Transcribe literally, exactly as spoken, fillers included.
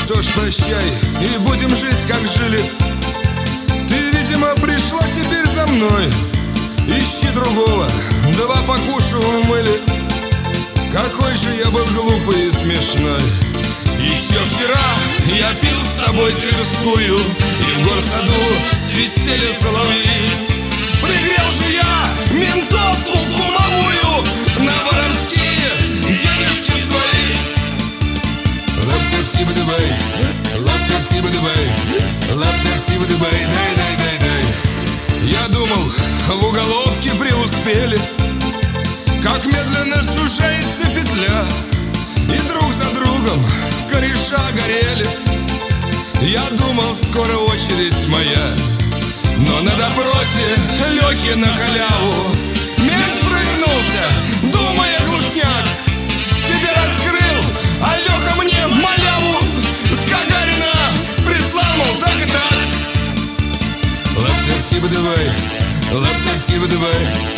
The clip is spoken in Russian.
что ж, прощай, и будем жить, как жили. Ты, видимо, пришла теперь за мной. Ищи другого, два покушу умыли. Какой же я был глупый и смешной. Еще вчера я пил с тобой Тверскую, и в горсаду свистели соловьи. Пригрел же я ментовку кумовую на воровские денежки свои. Лап-тап-тиба-дубай, лап-тап-тиба-дубай, лап-тап-тиба-дубай, дай-дай-дай-дай. Я думал, в уголовке преуспели, как медленно сужается петля, и друг за другом кореша горели. Я думал, скоро очередь моя, но на допросе Лехи на халяву мент срыгнулся, думая глушняк. Тебе раскрыл, а Леха мне маляву с Гагарина прислал, мол, так и так. Лап-тап-тиба-давай, лап-тап-тиба-давай,